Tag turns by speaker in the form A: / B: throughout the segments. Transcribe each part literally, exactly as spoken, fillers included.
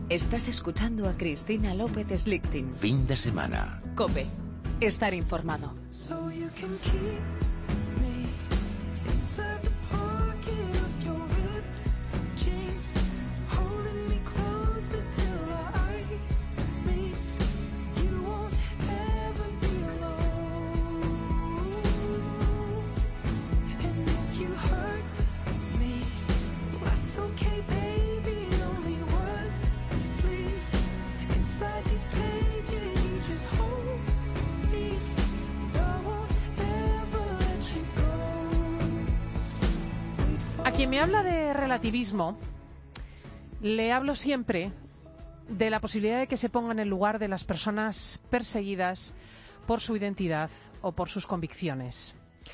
A: Estás escuchando a Cristina López Slichting.
B: Fin de semana.
A: COPE. Estar informado.
C: A quien me habla de relativismo, le hablo siempre de la posibilidad de que se ponga en el lugar de las personas perseguidas por su identidad o por sus convicciones.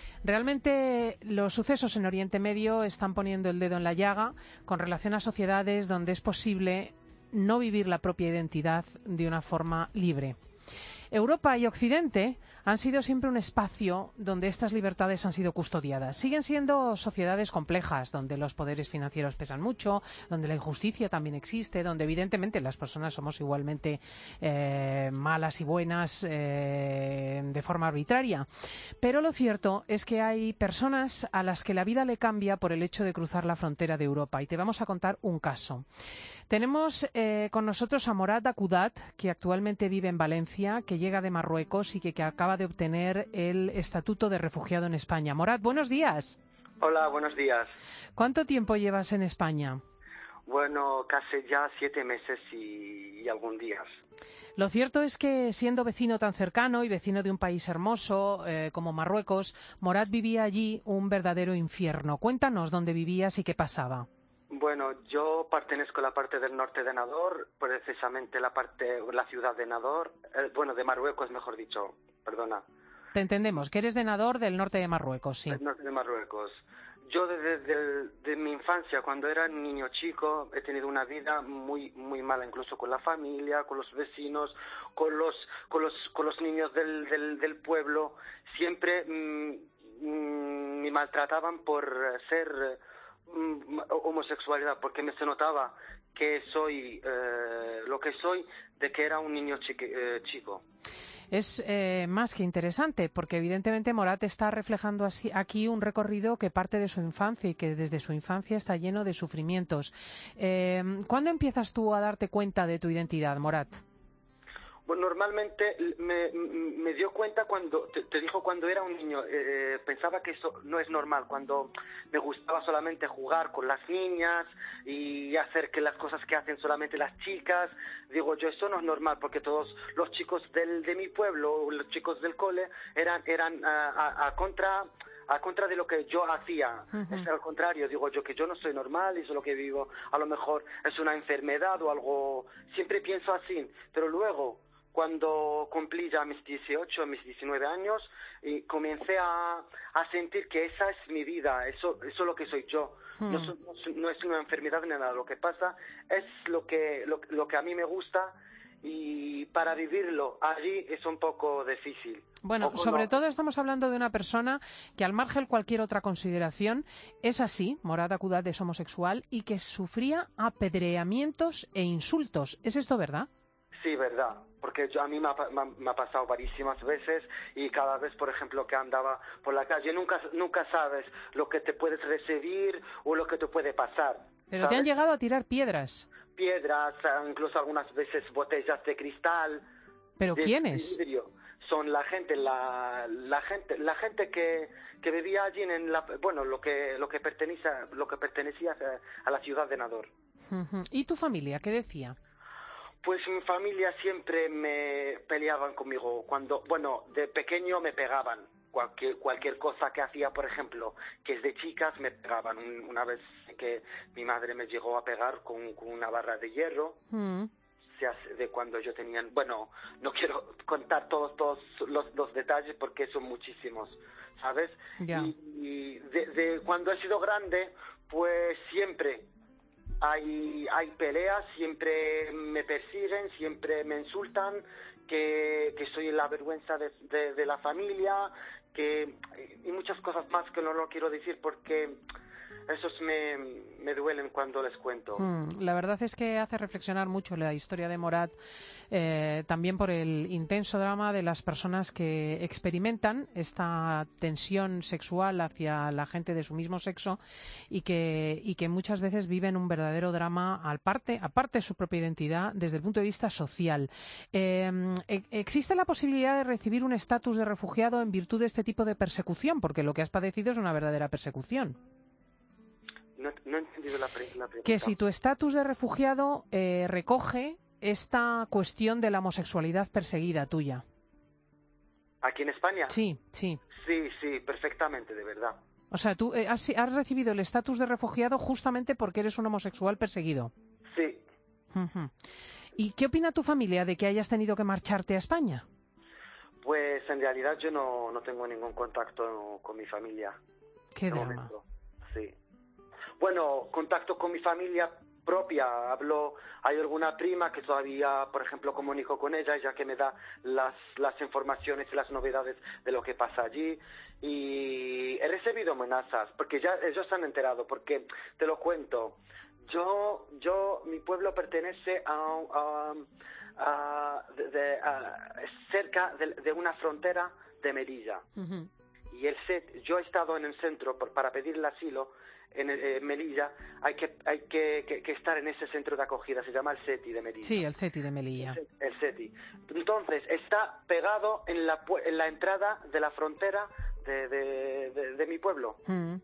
C: Realmente los sucesos en Oriente Medio están poniendo el dedo en la llaga con relación a sociedades donde es posible no vivir la propia identidad de una forma libre. Europa y Occidente han sido siempre un espacio donde estas libertades han sido custodiadas. Siguen siendo sociedades complejas, donde los poderes financieros pesan mucho, donde la injusticia también existe, donde evidentemente las personas somos igualmente eh, malas y buenas eh, de forma arbitraria. Pero lo cierto es que hay personas a las que la vida le cambia por el hecho de cruzar la frontera de Europa. Y te vamos a contar un caso. Tenemos eh, con nosotros a Morat Acudat, que actualmente vive en Valencia, que llega de Marruecos y que, que acaba de obtener el estatuto de refugiado en España. Morat, buenos días.
D: Hola, buenos días.
C: ¿Cuánto tiempo llevas en España?
D: Bueno, casi ya siete meses y, y algún días.
C: Lo cierto es que, siendo vecino tan cercano y vecino de un país hermoso eh, como Marruecos, Morat vivía allí un verdadero infierno. Cuéntanos dónde vivías y qué pasaba.
D: Bueno, yo pertenezco a la parte del norte de Nador, precisamente la parte, la ciudad de Nador, eh, bueno, de Marruecos, mejor dicho, perdona.
C: Te entendemos, que eres de Nador, del norte de Marruecos, sí.
D: Del norte de Marruecos. Yo desde de, de mi infancia, cuando era niño chico, he tenido una vida muy muy mala, incluso con la familia, con los vecinos, con los con los con los niños del del, del pueblo. Siempre mmm, mmm, me maltrataban por ser homosexualidad, porque me se notaba que soy eh, lo que soy de que era un niño chique, eh, chico.
C: Es eh, más que interesante, porque evidentemente Morat está reflejando así, aquí un recorrido que parte de su infancia y que desde su infancia está lleno de sufrimientos. Eh, ¿Cuándo empiezas tú a darte cuenta de tu identidad, Morat?
D: Bueno, normalmente me, me dio cuenta cuando, te, te dijo cuando era un niño, eh, pensaba que eso no es normal, cuando me gustaba solamente jugar con las niñas y hacer que las cosas que hacen solamente las chicas, digo yo, eso no es normal porque todos los chicos del, de mi pueblo, los chicos del cole, eran, eran a, a, a contra... a contra de lo que yo hacía. Uh-huh. Es al contrario, digo yo que yo no soy normal y eso es lo que vivo, a lo mejor es una enfermedad o algo, siempre pienso así, pero luego cuando cumplí ya mis dieciocho, mis diecinueve años, y comencé a, a sentir que esa es mi vida, eso, eso es lo que soy yo. Hmm. No, no, no es una enfermedad ni nada, lo que pasa es lo que, lo, lo que a mí me gusta y para vivirlo allí es un poco difícil.
C: Bueno,
D: poco
C: sobre
D: no.
C: todo estamos hablando de una persona que, al margen de cualquier otra consideración, es así, Morat Acudat es homosexual y que sufría apedreamientos e insultos. ¿Es esto verdad?
D: Sí, verdad, porque yo, a mí me ha, me, me ha pasado variísimas veces y cada vez, por ejemplo, que andaba por la calle, nunca nunca sabes lo que te puedes recibir o lo que te puede pasar.
C: Pero
D: ¿sabes?
C: Te han llegado a tirar piedras.
D: Piedras, incluso algunas veces botellas de cristal.
C: ¿Pero
D: de
C: quiénes?
D: Vidrio. Son la gente, la, la gente, la gente que, que vivía allí en la, bueno, lo que lo que pertenecía, lo que pertenecía a, a la ciudad de Nador.
C: Uh-huh. ¿Y tu familia qué decía?
D: Pues mi familia siempre me peleaban conmigo. Cuando, bueno, de pequeño me pegaban. Cualquier, cualquier cosa que hacía, por ejemplo, que es de chicas, me pegaban. Un, una vez que mi madre me llegó a pegar con, con una barra de hierro. Mm. Se hace de cuando yo tenía... Bueno, no quiero contar todos, todos los, los detalles porque son muchísimos, ¿sabes?
C: Yeah.
D: Y, y de, de cuando he sido grande, pues siempre... Hay, hay peleas, siempre me persiguen, siempre me insultan, que, que soy la vergüenza de, de, de la familia, que y muchas cosas más que no lo quiero decir porque esos me, me duelen cuando les cuento.
C: Mm, la verdad es que hace reflexionar mucho la historia de Morat, eh, también por el intenso drama de las personas que experimentan esta tensión sexual hacia la gente de su mismo sexo y que, y que muchas veces viven un verdadero drama aparte, aparte de su propia identidad desde el punto de vista social. Eh, ¿Existe la posibilidad de recibir un estatus de refugiado en virtud de este tipo de persecución? Porque lo que has padecido es una verdadera persecución.
D: No, no he entendido la, pre la pregunta.
C: Que si tu estatus de refugiado eh, recoge esta cuestión de la homosexualidad perseguida tuya.
D: ¿Aquí en España?
C: Sí, sí.
D: Sí, sí, perfectamente, de verdad.
C: O sea, tú eh, has, has recibido el estatus de refugiado justamente porque eres un homosexual perseguido.
D: Sí.
C: Uh-huh. ¿Y qué opina tu familia de que hayas tenido que marcharte a España?
D: Pues en realidad yo no, no tengo ningún contacto con mi familia.
C: Qué drama.
D: Momento. Sí. Bueno, contacto con mi familia propia. Hablo, hay alguna prima que todavía, por ejemplo, comunico con ella, ya que me da las, las informaciones y las novedades de lo que pasa allí. Y he recibido amenazas, porque ya ellos se han enterado, porque te lo cuento. Yo, yo, mi pueblo pertenece a, a, a, de, de, a cerca de, de una frontera de Melilla. Uh-huh. Y el set, yo he estado en el centro por, para pedir el asilo en eh, Melilla. Hay que hay que, que, que estar en ese centro de acogida, se llama el CETI de Melilla.
C: Sí, el CETI de Melilla.
D: El, el CETI. Entonces, está pegado en la, en la entrada de la frontera de, de, de, de mi pueblo. Uh-huh.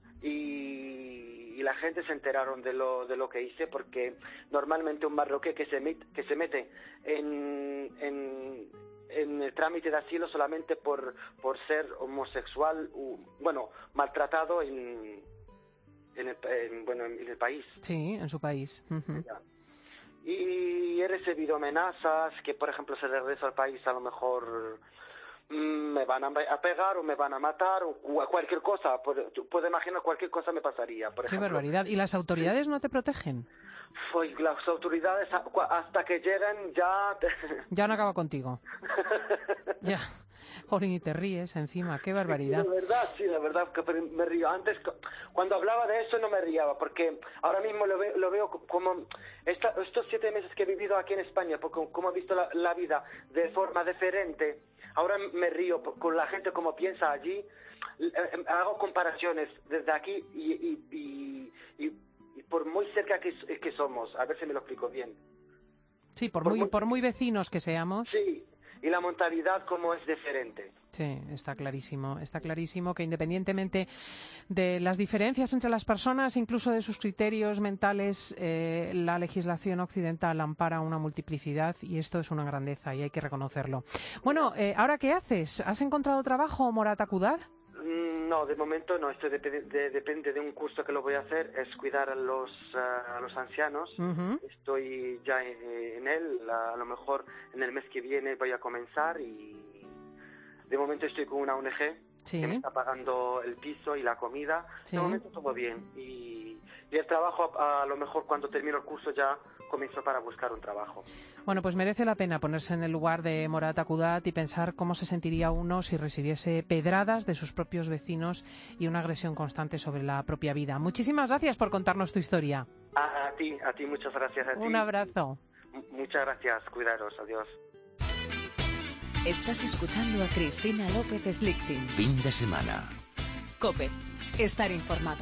D: Y, y la gente se enteraron de lo de lo que hice, porque normalmente un marroquí que se met, que se mete en, en en el trámite de asilo solamente por por ser homosexual, u, bueno, maltratado en en el, en, bueno, en el país.
C: Sí, en su país. Uh-huh.
D: Y he recibido amenazas que, por ejemplo, si regreso al país a lo mejor me van a pegar o me van a matar o cualquier cosa. Puedo imaginar cualquier cosa me pasaría. Por
C: Qué
D: ejemplo.
C: barbaridad. ¿Y las autoridades no te protegen?
D: Pues las autoridades hasta que lleguen ya...
C: Ya han acabado contigo. Ya. Jolín, y te ríes encima. Qué barbaridad.
D: Sí, de verdad, sí, de verdad que me río. Antes, cuando hablaba de eso no me riaba, porque ahora mismo lo veo, lo veo como... Esta, estos siete meses que he vivido aquí en España, porque como he visto la, la vida de forma diferente, ahora me río con la gente como piensa allí. Hago comparaciones desde aquí y... y, y, y por muy cerca que, que somos, a ver si me lo explico bien.
C: Sí, por, por, muy, muy, por muy vecinos que seamos.
D: Sí, y la mentalidad como es diferente.
C: Sí, está clarísimo, está clarísimo que independientemente de las diferencias entre las personas, incluso de sus criterios mentales, eh, la legislación occidental ampara una multiplicidad y esto es una grandeza y hay que reconocerlo. Bueno, eh, ¿ahora qué haces? ¿Has encontrado trabajo, Morat Akudar?
D: No, de momento no. Esto depende de, depende de un curso que lo voy a hacer, es cuidar a los, uh, a los ancianos. Uh-huh. Estoy ya en, en él, a, a lo mejor en el mes que viene voy a comenzar y de momento estoy con una O N G sí. que me está pagando el piso y la comida. Sí. De momento todo bien. Y, y el trabajo, a, a lo mejor cuando termino el curso ya comienzo para buscar un trabajo.
C: Bueno, pues merece la pena ponerse en el lugar de Morat Akudar y pensar cómo se sentiría uno si recibiese pedradas de sus propios vecinos y una agresión constante sobre la propia vida. Muchísimas gracias por contarnos tu historia.
D: A, a ti, a ti, muchas gracias a ti.
C: Un abrazo.
D: M- muchas gracias, cuidaros, adiós.
A: Estás escuchando a Cristina López Slichting.
B: Fin de semana.
A: COPE. Estar informado.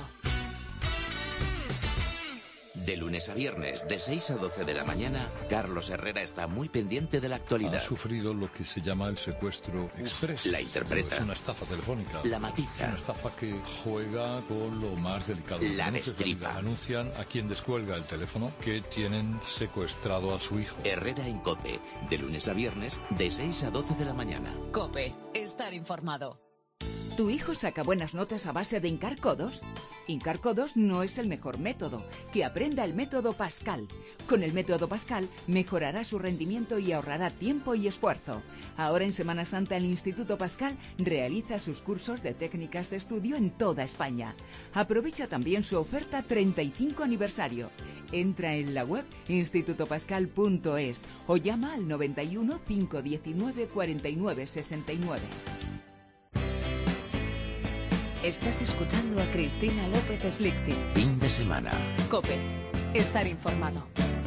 B: De lunes a viernes, de seis a doce de la mañana, Carlos Herrera está muy pendiente de la actualidad.
E: Ha sufrido lo que se llama el secuestro express.
B: La interpreta.
E: Es una estafa telefónica.
B: La matiza.
E: Es una estafa que juega con lo más delicado.
B: La destripa.
E: Anuncian a quien descuelga el teléfono que tienen secuestrado a su hijo.
B: Herrera en COPE. De lunes a viernes, de seis a doce de la mañana.
A: COPE. Estar informado.
F: ¿Tu hijo saca buenas notas a base de hincar codos? Hincar codos no es el mejor método. Que aprenda el método Pascal. Con el método Pascal mejorará su rendimiento y ahorrará tiempo y esfuerzo. Ahora en Semana Santa el Instituto Pascal realiza sus cursos de técnicas de estudio en toda España. Aprovecha también su oferta treinta y cinco aniversario. Entra en la web instituto pascal punto es o llama al noventa y uno, cinco diecinueve, cuarenta y nueve sesenta y nueve.
A: Estás escuchando a Cristina López Slichting.
B: Fin de semana.
A: COPE. Estar informado.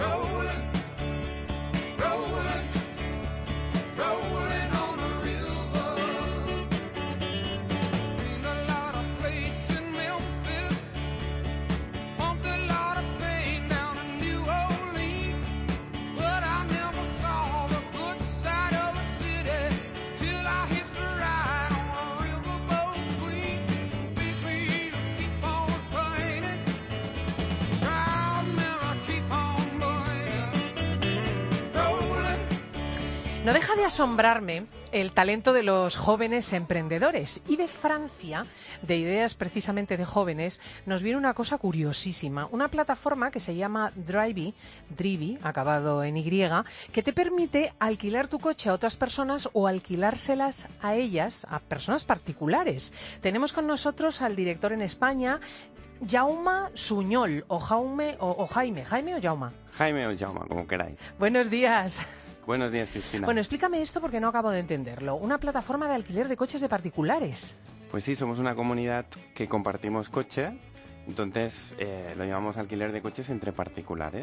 C: No deja de asombrarme el talento de los jóvenes emprendedores. Y de Francia, de ideas precisamente de jóvenes, nos viene una cosa curiosísima. Una plataforma que se llama Drivy, Drivy, acabado en Y, que te permite alquilar tu coche a otras personas o alquilárselas a ellas, a personas particulares. Tenemos con nosotros al director en España, Jaume Suñol, o Jaume, o, o Jaime. ¿Jaime o Jaume?
G: Jaime o Jaume, como queráis.
C: Buenos días.
G: Buenos días, Cristina.
C: Bueno, explícame esto porque no acabo de entenderlo. Una plataforma de alquiler de coches de particulares.
G: Pues sí, somos una comunidad que compartimos coche, entonces eh, lo llamamos alquiler de coches entre particulares.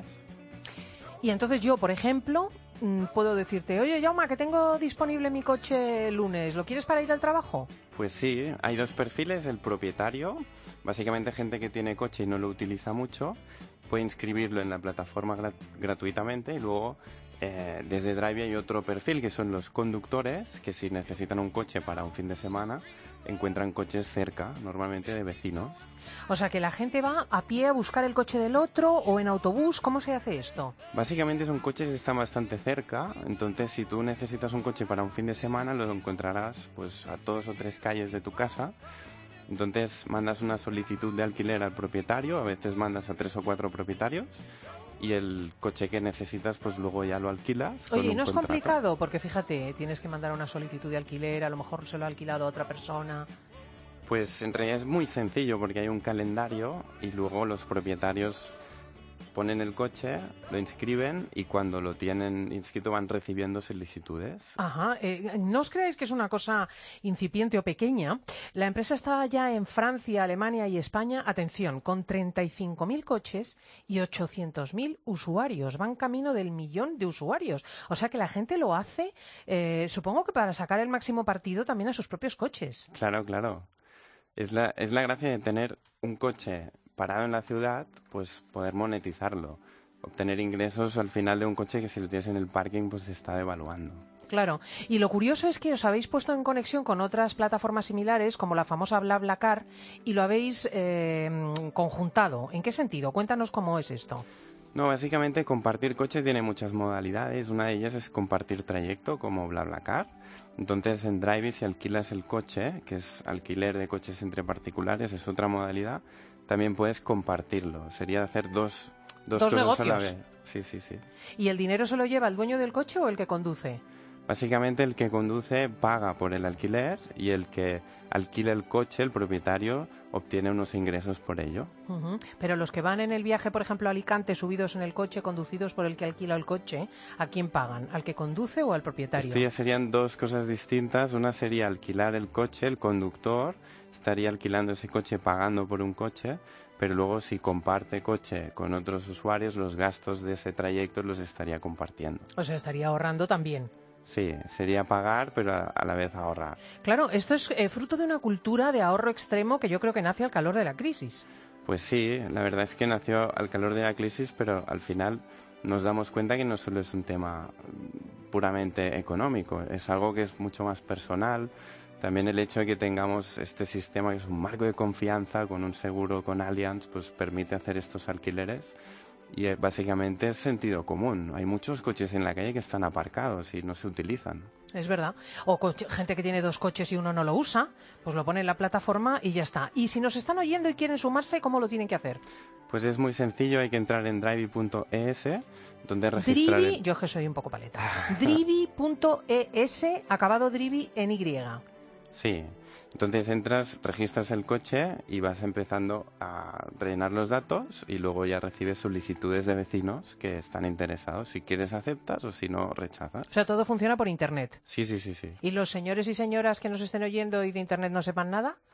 C: Y entonces yo, por ejemplo, puedo decirte, oye, Jaume, que tengo disponible mi coche el lunes, ¿lo quieres para ir al trabajo?
G: Pues sí, hay dos perfiles, el propietario, básicamente gente que tiene coche y no lo utiliza mucho, puede inscribirlo en la plataforma grat- gratuitamente y luego eh, desde Drivy hay otro perfil que son los conductores, que si necesitan un coche para un fin de semana, encuentran coches cerca, normalmente de vecinos.
C: O sea, que la gente va a pie a buscar el coche del otro o en autobús, ¿cómo se hace esto?
G: Básicamente son coches que están bastante cerca, entonces si tú necesitas un coche para un fin de semana lo encontrarás pues a dos o tres calles de tu casa. Entonces mandas una solicitud de alquiler al propietario, a veces mandas a tres o cuatro propietarios y el coche que necesitas pues luego ya lo alquilas.
C: Oye,
G: con
C: ¿y
G: un
C: no es
G: contrato.
C: complicado? Porque fíjate, tienes que mandar una solicitud de alquiler, a lo mejor se lo ha alquilado a otra persona.
G: Pues en realidad es muy sencillo porque hay un calendario y luego los propietarios ponen el coche, lo inscriben y cuando lo tienen inscrito van recibiendo solicitudes.
C: Ajá, eh, no os creáis que es una cosa incipiente o pequeña. La empresa está ya en Francia, Alemania y España, atención, con treinta y cinco mil coches y ochocientos mil usuarios. Van camino del millón de usuarios. O sea que la gente lo hace, eh, supongo que para sacar el máximo partido también a sus propios coches.
G: Claro, claro. Es la, es la gracia de tener un coche parado en la ciudad, pues poder monetizarlo, obtener ingresos al final de un coche que si lo tienes en el parking pues se está devaluando.
C: Claro, y lo curioso es que os habéis puesto en conexión con otras plataformas similares como la famosa BlaBlaCar y lo habéis eh, conjuntado. ¿En qué sentido? Cuéntanos cómo es esto.
G: No, básicamente compartir coches tiene muchas modalidades. Una de ellas es compartir trayecto, como BlaBlaCar. Entonces, en Drivy, si alquilas el coche, que es alquiler de coches entre particulares, es otra modalidad, también puedes compartirlo. Sería hacer dos, dos,
C: ¿Dos
G: cosas
C: negocios?
G: a la vez. Sí, sí, sí.
C: ¿Y el dinero se lo lleva el dueño del coche o el que conduce?
G: Básicamente, el que conduce paga por el alquiler y el que alquila el coche, el propietario, obtiene unos ingresos por ello.
C: Uh-huh. Pero los que van en el viaje, por ejemplo, a Alicante, subidos en el coche, conducidos por el que alquila el coche, ¿a quién pagan? ¿Al que conduce o al propietario?
G: Esto ya serían dos cosas distintas. Una sería alquilar el coche, el conductor estaría alquilando ese coche, pagando por un coche, pero luego si comparte coche con otros usuarios, los gastos de ese trayecto los estaría compartiendo.
C: O sea, estaría ahorrando también.
G: Sí, sería pagar, pero a, a la vez ahorrar.
C: Claro, esto es eh, fruto de una cultura de ahorro extremo que yo creo que nace al calor de la crisis.
G: Pues sí, la verdad es que nació al calor de la crisis, pero al final nos damos cuenta que no solo es un tema puramente económico, es algo que es mucho más personal. También el hecho de que tengamos este sistema que es un marco de confianza con un seguro con Allianz, pues permite hacer estos alquileres. Y eh, básicamente es sentido común. Hay muchos coches en la calle que están aparcados y no se utilizan.
C: Es verdad. O coche, gente que tiene dos coches y uno no lo usa, pues lo pone en la plataforma y ya está. Y si nos están oyendo y quieren sumarse, ¿cómo lo tienen que hacer?
G: Pues es muy sencillo, hay que entrar en drivy punto es, donde registrar...
C: Drivy,
G: el...
C: yo es que soy un poco paleta. drivy punto es, acabado Drivy en Y.
G: Sí, entonces entras, registras el coche y vas empezando a rellenar los datos y luego ya recibes solicitudes de vecinos que están interesados. Si quieres aceptas o si no rechazas.
C: O sea, todo funciona por Internet.
G: Sí, sí, sí, sí.
C: ¿Y los señores y señoras que nos estén oyendo y de Internet no sepan nada?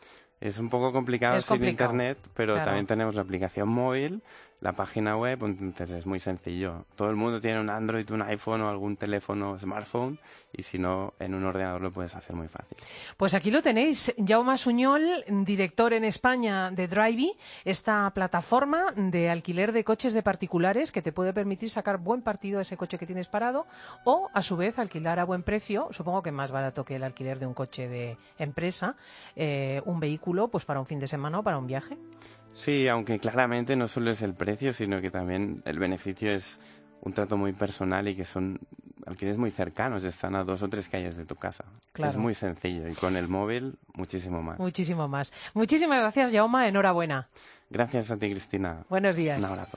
G: Es un poco complicado
C: Es
G: sin
C: complicado,
G: internet, pero
C: claro.
G: también tenemos la aplicación móvil, la página web, entonces es muy sencillo. Todo el mundo tiene un Android, un iPhone o algún teléfono smartphone, y si no, en un ordenador lo puedes hacer muy fácil.
C: Pues aquí lo tenéis, Jaume Suñol, director en España de Drivey, esta plataforma de alquiler de coches de particulares que te puede permitir sacar buen partido a ese coche que tienes parado o, a su vez, alquilar a buen precio, supongo que más barato que el alquiler de un coche de empresa, eh, un vehículo pues para un fin de semana o para un viaje.
G: Sí, aunque claramente no solo es el precio, sino que también el beneficio es un trato muy personal y que son alquileres muy cercanos, están a dos o tres calles de tu casa.
C: Claro.
G: Es muy sencillo y con el móvil muchísimo más.
C: Muchísimo más. Muchísimas gracias, Jaume. Enhorabuena.
G: Gracias a ti, Cristina.
C: Buenos días.
G: Un abrazo.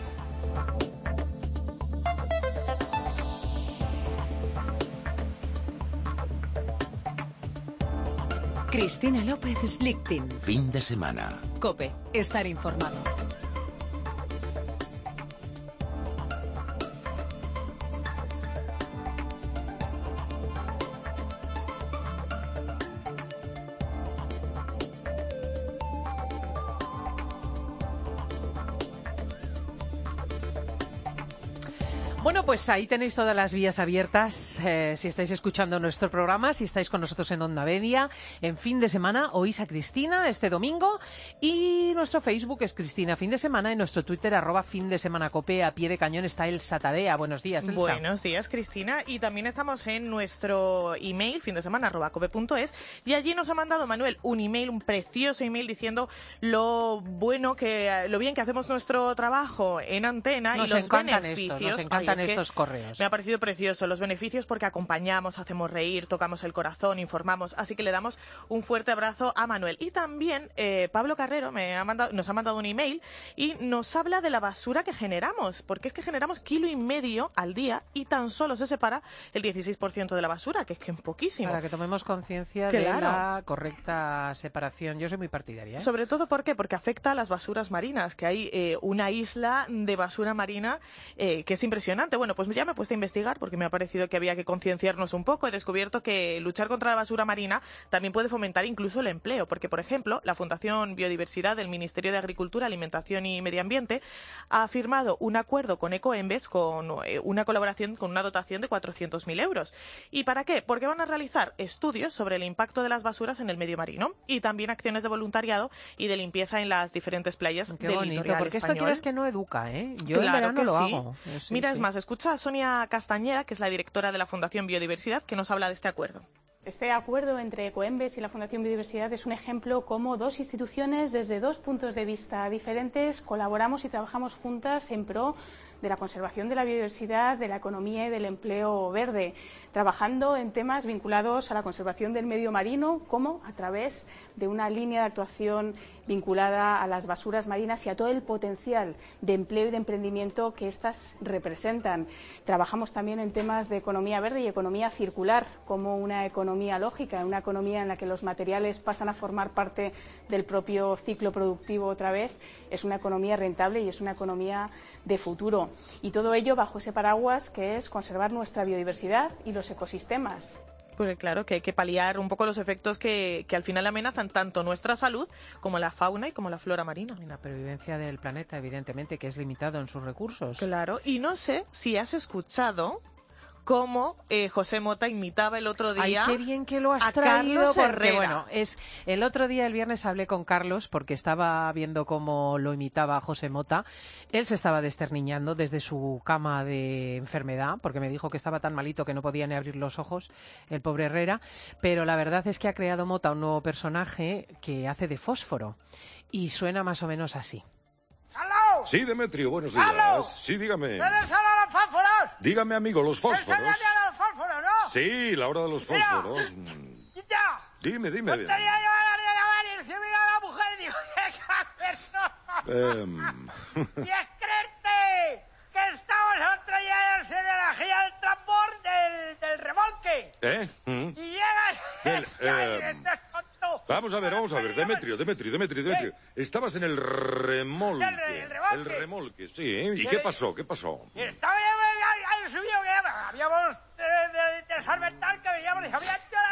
A: Cristina López Slichting.
B: Fin de semana.
A: COPE. Estar informado.
C: Bueno, pues ahí tenéis todas las vías abiertas. Eh, si estáis escuchando nuestro programa, si estáis con nosotros en Onda Media, en fin de semana, oís a Cristina este domingo. Y nuestro Facebook es Cristina Fin de Semana y nuestro Twitter, arroba Fin de Semana Cope. A pie de cañón está el Satadea. Buenos días, Elsa.
H: Buenos días, Cristina. Y también estamos en nuestro email, fin de semana arroba cope punto es. Y allí nos ha mandado Manuel un email, un precioso email diciendo lo bueno que, lo bien que hacemos nuestro trabajo en antena
C: Nos
H: y los
C: encantan
H: beneficios.
C: estos, nos encantan
H: Ay, es que
C: estos correos.
H: Me ha parecido precioso los beneficios porque acompañamos, hacemos reír, tocamos el corazón, informamos. Así que le damos un fuerte abrazo a Manuel. Y también eh, Pablo Carrero me ha mandado, nos ha mandado un email y nos habla de la basura que generamos, porque es que generamos kilo y medio al día y tan solo se separa el dieciséis por ciento de la basura, que es que es poquísimo.
C: Para que tomemos conciencia
H: Claro.
C: de la correcta separación. Yo soy muy partidaria, ¿eh?
H: Sobre todo, ¿por qué? Porque afecta a las basuras marinas, que hay eh, una isla de basura marina eh, que es impresionante. Bueno, pues ya me he puesto a investigar porque me ha parecido que había que concienciarnos un poco. He descubierto que luchar contra la basura marina también puede fomentar incluso el empleo, porque, por ejemplo, la Fundación Biodiversidad del Ministerio de Agricultura, Alimentación y Medio Ambiente ha firmado un acuerdo con Ecoembes, con eh, una colaboración con una dotación de cuatrocientos mil euros. ¿Y para qué? Porque van a realizar estudios sobre el impacto de las basuras en el medio marino y también acciones de voluntariado y de limpieza en las diferentes playas
C: Qué
H: del
C: bonito,
H: litoral
C: porque
H: español.
C: esto quieres que no educa, ¿eh? Yo en
H: Claro
C: verano
H: que
C: lo
H: sí.
C: hago. Eh, sí,
H: Mira,
C: sí.
H: es más, escucha a Sonia Castañeda, que es la directora de la Fundación Biodiversidad, que nos habla de este acuerdo.
I: Este acuerdo entre Ecoembes y la Fundación Biodiversidad es un ejemplo cómo dos instituciones, desde dos puntos de vista diferentes, colaboramos y trabajamos juntas en pro de la conservación de la biodiversidad, de la economía y del empleo verde, trabajando en temas vinculados a la conservación del medio marino, como a través de una línea de actuación vinculada a las basuras marinas y a todo el potencial de empleo y de emprendimiento que éstas representan. Trabajamos también en temas de economía verde y economía circular, como una economía lógica, una economía en la que los materiales pasan a formar parte del propio ciclo productivo otra vez. Es una economía rentable y es una economía de futuro. Y todo ello bajo ese paraguas que es conservar nuestra biodiversidad y los ecosistemas.
H: Pues claro, que hay que paliar un poco los efectos que, que al final amenazan tanto nuestra salud como la fauna y como la flora marina.
C: La pervivencia del planeta, evidentemente, que es limitado en sus recursos.
H: Claro, y no sé si has escuchado cómo eh, José Mota imitaba el otro día.
C: Ay, qué bien que lo has
H: a
C: traído,
H: Carlos
C: porque
H: Herrera.
C: bueno, es el otro día, el viernes, hablé con Carlos porque estaba viendo cómo lo imitaba José Mota. Él se estaba desterniñando desde su cama de enfermedad, porque me dijo que estaba tan malito que no podía ni abrir los ojos, el pobre Herrera, pero la verdad es que ha creado Mota un nuevo personaje que hace de fósforo y suena más o menos así.
J: ¡Aló! Sí, Demetrio, buenos días.
K: ¡Aló!
J: Sí, dígame.
K: ¿Eres ahora los fósforos?
J: Dígame, amigo, los fósforos.
K: ¡Es a los fósforos, no!
J: Sí, la hora de los
K: Mira.
J: fósforos.
K: ¡Ya!
J: Dime, dime.
K: No tenía yo ganas de llamar y se mira a la mujer y digo, ¡qué cabrón!
J: Em,
K: ¡Y es creerte que estamos otro día en la energía del transporte del, del remolque!
J: ¿Eh? ¿Mm?
K: Y llegas...
J: Del,
K: Ay,
J: em,
K: estás tonto.
J: Vamos a ver, vamos a ver. Demetrio, Demetrio, Demetrio, Demetrio. Estabas en el remolque.
K: El re- el remolque.
J: El remolque, sí. ¿Y qué pasó? ¿Qué pasó?
K: Y estaba ya, ya, ya subido, que ya habíamos de, de, de salventar que veíamos y había hecho la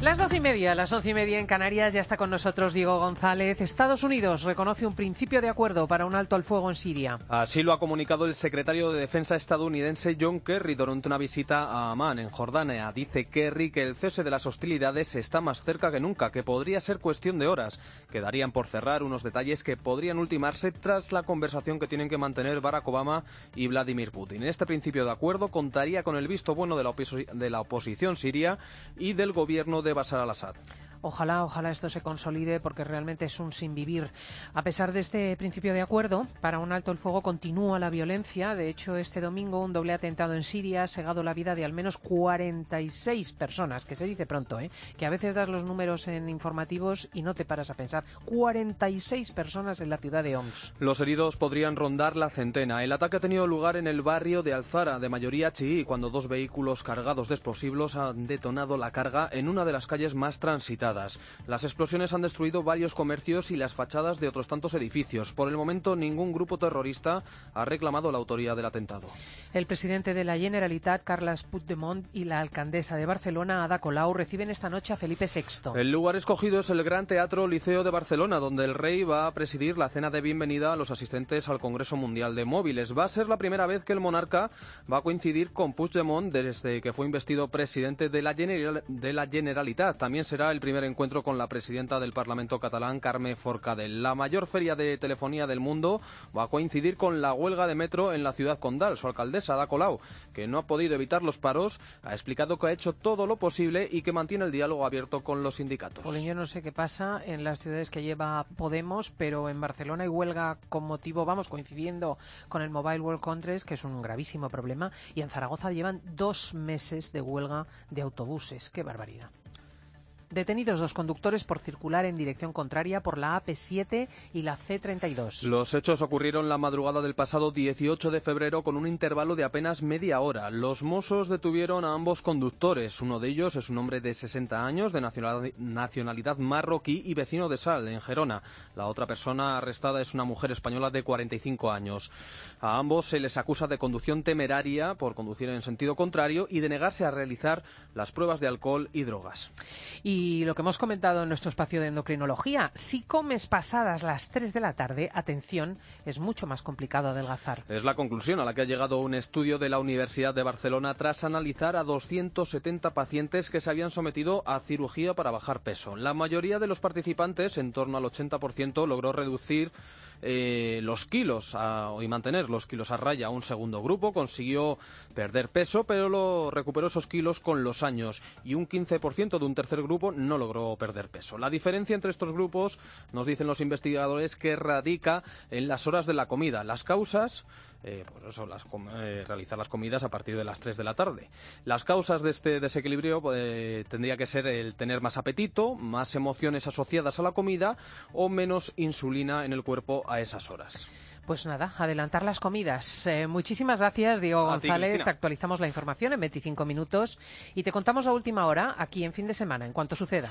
C: Las doce y media, las once y media en Canarias, ya está con nosotros Diego González. Estados Unidos reconoce un principio de acuerdo para un alto al fuego en Siria.
D: Así lo ha comunicado el secretario de Defensa estadounidense John Kerry durante una visita a Amán, en Jordania. Dice Kerry que el cese de las hostilidades está más cerca que nunca, que podría ser cuestión de horas. Quedarían por cerrar unos detalles que podrían ultimarse tras la conversación que tienen que mantener Barack Obama y Vladimir Putin. Este principio de acuerdo contaría con el visto bueno de la, oposi- de la oposición siria y del gobierno de Bashar al-Assad.
C: Ojalá, ojalá esto se consolide porque realmente es un sinvivir. A pesar de este principio de acuerdo, para un alto el fuego continúa la violencia. De hecho, este domingo un doble atentado en Siria ha segado la vida de al menos cuarenta y seis personas, que se dice pronto, ¿eh? Que a veces das los números en informativos y no te paras a pensar. cuarenta y seis personas en la ciudad de Homs.
D: Los heridos podrían rondar la centena. El ataque ha tenido lugar en el barrio de Al-Zara, de mayoría chií, cuando dos vehículos cargados de explosivos han detonado la carga en una de las calles más transitadas. Las explosiones han destruido varios comercios y las fachadas de otros tantos edificios. Por el momento, ningún grupo terrorista ha reclamado la autoría del atentado.
C: El presidente de la Generalitat, Carles Puigdemont, y la alcaldesa de Barcelona, Ada Colau, reciben esta noche a Felipe sexto.
D: El lugar escogido es el Gran Teatro Liceo de Barcelona, donde el rey va a presidir la cena de bienvenida a los asistentes al Congreso Mundial de Móviles. Va a ser la primera vez que el monarca va a coincidir con Puigdemont desde que fue investido presidente de la, General, de la Generalitat. También será el primer encuentro con la presidenta del Parlamento catalán, Carme Forcadell. La mayor feria de telefonía del mundo va a coincidir con la huelga de metro en la ciudad condal. Su alcaldesa, Ada Colau, que no ha podido evitar los paros, ha explicado que ha hecho todo lo posible y que mantiene el diálogo abierto con los sindicatos.
C: Polín, yo no sé qué pasa en las ciudades que lleva Podemos, pero en Barcelona hay huelga con motivo, vamos, coincidiendo con el Mobile World Congress, que es un gravísimo problema, y en Zaragoza llevan dos meses de huelga de autobuses. ¡Qué barbaridad! Detenidos dos conductores por circular en dirección contraria por la A P siete y la C treinta y dos.
D: Los hechos ocurrieron la madrugada del pasado dieciocho de febrero con un intervalo de apenas media hora. Los Mossos detuvieron a ambos conductores. Uno de ellos es un hombre de sesenta años, de nacionalidad marroquí y vecino de Sal, en Gerona. La otra persona arrestada es una mujer española de cuarenta y cinco años. A ambos se les acusa de conducción temeraria por conducir en sentido contrario y de negarse a realizar las pruebas de alcohol y drogas.
C: Y Y lo que hemos comentado en nuestro espacio de endocrinología, si comes pasadas las tres de la tarde, atención, es mucho más complicado adelgazar.
D: Es la conclusión a la que ha llegado un estudio de la Universidad de Barcelona tras analizar a doscientos setenta pacientes que se habían sometido a cirugía para bajar peso. La mayoría de los participantes, en torno al ochenta por ciento, logró reducir eh, los kilos a, y mantener los kilos a raya. Un segundo grupo consiguió perder peso, pero lo recuperó esos kilos con los años. Y un quince por ciento de un tercer grupo no logró perder peso. La diferencia entre estos grupos, nos dicen los investigadores, que radica en las horas de la comida. Las causas, eh, pues eso, las, eh, realizar las comidas a partir de las tres de la tarde. Las causas de este desequilibrio eh, tendría que ser el tener más apetito, más emociones asociadas a la comida o menos insulina en el cuerpo a esas horas.
C: Pues nada, adelantar las comidas. Eh, muchísimas gracias, Diego González.
D: Ti,
C: actualizamos la información en veinticinco minutos y te contamos la última hora aquí en Fin de Semana, en cuanto suceda.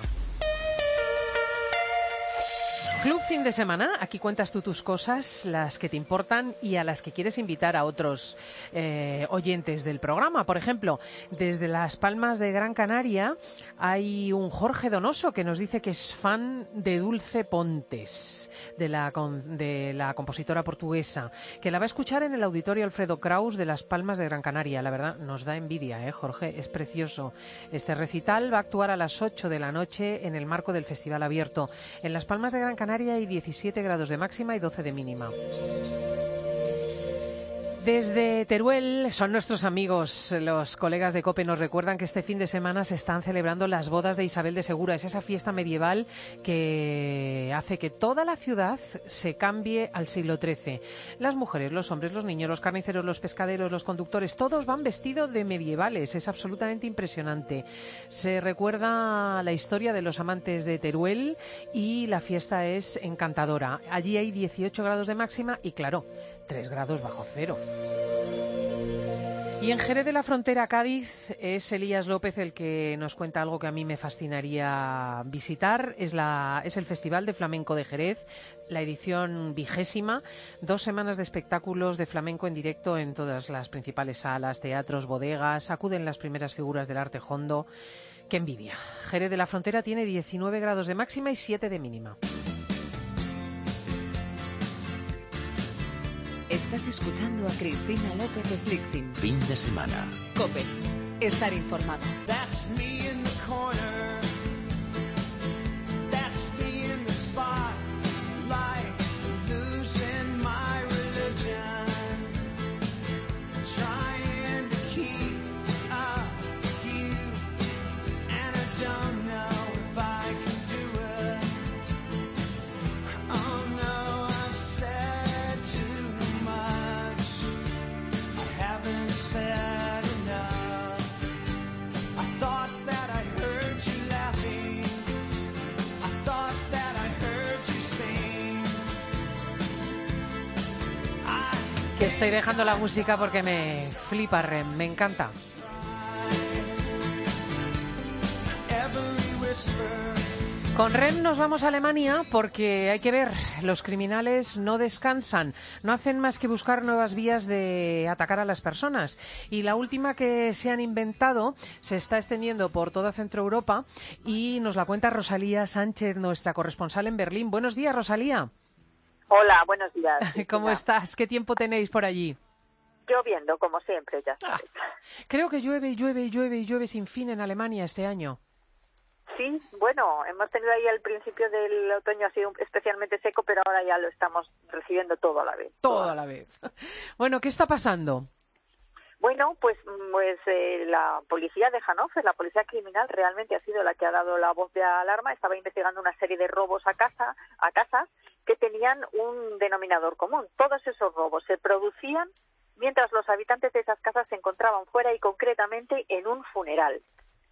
C: Club Fin de Semana, aquí cuentas tú tus cosas, las que te importan y a las que quieres invitar a otros eh, oyentes del programa. Por ejemplo, desde Las Palmas de Gran Canaria hay un Jorge Donoso que nos dice que es fan de Dulce Pontes, de la, de la compositora portuguesa, que la va a escuchar en el Auditorio Alfredo Kraus de Las Palmas de Gran Canaria. La verdad, nos da envidia, ¿eh, Jorge? Es precioso. Este recital va a actuar a las ocho de la noche en el marco del Festival Abierto. En Las Palmas de Gran Canaria hay diecisiete grados de máxima y doce de mínima. Desde Teruel son nuestros amigos, los colegas de COPE nos recuerdan que este fin de semana se están celebrando las bodas de Isabel de Segura. Es esa fiesta medieval que hace que toda la ciudad se cambie al siglo trece. Las mujeres, los hombres, los niños, los carniceros, los pescaderos, los conductores, todos van vestidos de medievales. Es absolutamente impresionante. Se recuerda la historia de los amantes de Teruel y la fiesta es encantadora. Allí hay dieciocho grados de máxima y, claro, tres grados bajo cero. Y en Jerez de la Frontera, Cádiz, es Elías López el que nos cuenta algo que a mí me fascinaría visitar. Es, la, es el Festival de Flamenco de Jerez, la edición vigésima. Dos semanas de espectáculos de flamenco en directo en todas las principales salas, teatros, bodegas. Acuden las primeras figuras del arte hondo. Qué envidia. Jerez de la Frontera tiene diecinueve grados de máxima y siete de mínima.
A: Estás escuchando a Cristina López Slichting.
B: Fin de semana.
A: COPE. Estar informado.
E: That's me in the corner. That's me in the spotlight. Losing my religion. Trying to keep up with you. And I don't know if I can do it. Oh no, I said too much. I haven't said enough. I thought that I heard you laughing. I thought that I heard you sing. I
C: Que estoy dejando la música porque me flipa, Rem, me encanta.
E: every whisper.
C: Con Rem nos vamos a Alemania porque hay que ver, los criminales no descansan, no hacen más que buscar nuevas vías de atacar a las personas. Y la última que se han inventado se está extendiendo por toda Centroeuropa y nos la cuenta Rosalía Sánchez, nuestra corresponsal en Berlín. Buenos días, Rosalía.
F: Hola, buenos días.
C: ¿Cómo
F: Cristina.
C: estás? ¿Qué tiempo tenéis por allí?
F: Lloviendo, como siempre, ya sabes.
C: Creo que llueve y llueve y llueve y llueve sin fin en Alemania este año.
F: Sí, bueno, hemos tenido ahí al principio del otoño, ha sido especialmente seco, pero ahora ya lo estamos recibiendo todo a la vez.
C: Todo a la vez. Bueno, ¿qué está pasando?
F: Bueno, pues, pues eh, la policía de Hannover, la policía criminal, realmente ha sido la que ha dado la voz de alarma. Estaba investigando una serie de robos a casa, a casas que tenían un denominador común. Todos esos robos se producían mientras los habitantes de esas casas se encontraban fuera y concretamente en un funeral.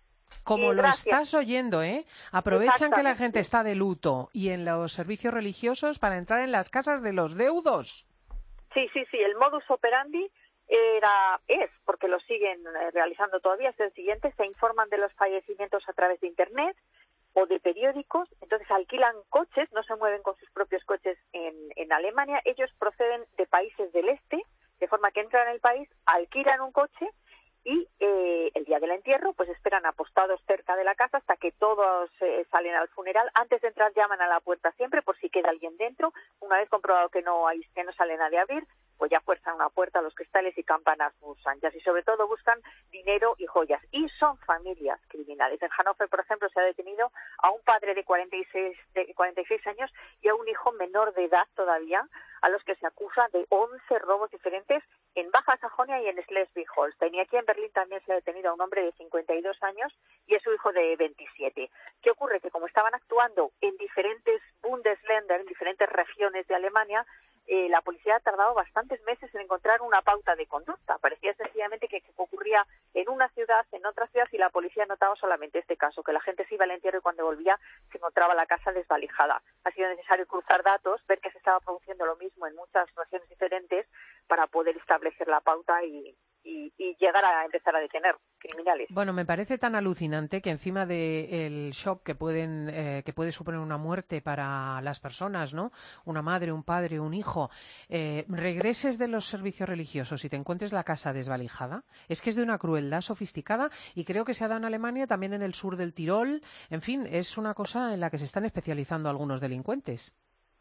C: Como
F: Y
C: lo
F: gracias.
C: estás oyendo, ¿eh? Aprovechan que la
F: Exactamente.
C: gente está de luto y en los servicios religiosos para entrar en las casas de los deudos.
F: Sí, sí, sí, el modus operandi era, es, porque lo siguen eh, realizando todavía, es el siguiente: se informan de los fallecimientos a través de Internet o de periódicos, entonces alquilan coches, no se mueven con sus propios coches en, en Alemania, ellos proceden de países del este, de forma que entran en el país, alquilan un coche y eh, el día del entierro pues esperan apostados cerca de la casa hasta que todos eh, salen al funeral. Antes de entrar llaman a la puerta siempre por si queda alguien dentro. Una vez comprobado que no hay, que no sale nadie a abrir, pues ya fuerzan una puerta a los cristales y campanas muy anchas, y sobre todo buscan dinero y joyas. Y son familias criminales. En Hannover, por ejemplo, se ha detenido a un padre de cuarenta y seis, de cuarenta y seis años y a un hijo menor de edad todavía, a los que se acusa de once robos diferentes en Baja Sajonia y en Schleswig-Holstein. Y aquí en Berlín también se ha detenido a un hombre de cincuenta y dos años y a su hijo de veintisiete. ¿Qué ocurre? Que como estaban actuando en diferentes Bundesländer, en diferentes regiones de Alemania, eh, la policía ha tardado bastantes meses en encontrar una pauta de conducta. Parecía sencillamente que ocurría en una ciudad, en otra ciudad, y la policía notaba solamente este caso, que la gente se iba al entierro y cuando volvía se encontraba la casa desvalijada. Ha sido necesario cruzar datos, ver que se estaba produciendo lo mismo en muchas regiones diferentes para poder establecer la pauta y, y, y llegar a empezar a detener criminales.
C: Bueno, me parece tan alucinante que encima del shock que pueden eh, que puede suponer una muerte para las personas, ¿no? Una madre, un padre, un hijo, eh, regreses de los servicios religiosos y te encuentres la casa desvalijada. Es que es de una crueldad sofisticada y creo que se ha dado en Alemania, también en el sur del Tirol. En fin, es una cosa en la que se están especializando algunos delincuentes.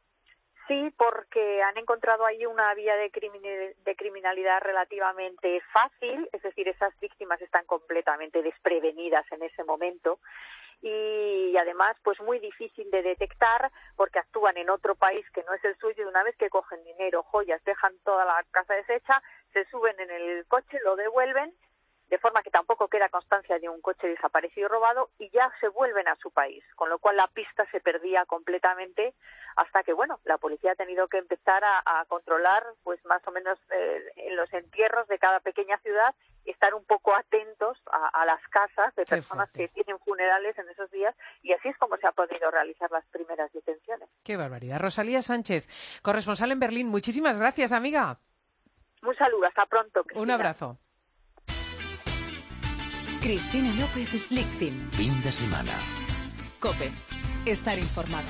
F: Sí, porque han encontrado ahí una vía de, criminal, de criminalidad relativamente fácil, es decir, esas víctimas están completamente desprevenidas en ese momento y además pues muy difícil de detectar porque actúan en otro país que no es el suyo, y una vez que cogen dinero, joyas, dejan toda la casa deshecha, se suben en el coche, lo devuelven, de forma que tampoco queda constancia de un coche desaparecido y robado, y ya se vuelven a su país, con lo cual la pista se perdía completamente hasta que, bueno, la policía ha tenido que empezar a, a controlar, pues más o menos eh, en los entierros de cada pequeña ciudad, y estar un poco atentos a, a las casas de personas que tienen funerales en esos días, y así es como se ha podido realizar las primeras detenciones.
C: Qué barbaridad. Rosalía Sánchez, corresponsal en Berlín, muchísimas gracias, amiga.
F: Un saludo, hasta pronto, Cristina.
C: Un abrazo.
A: Cristina López Slichting.
B: Fin de semana.
A: COPE. Estar informado.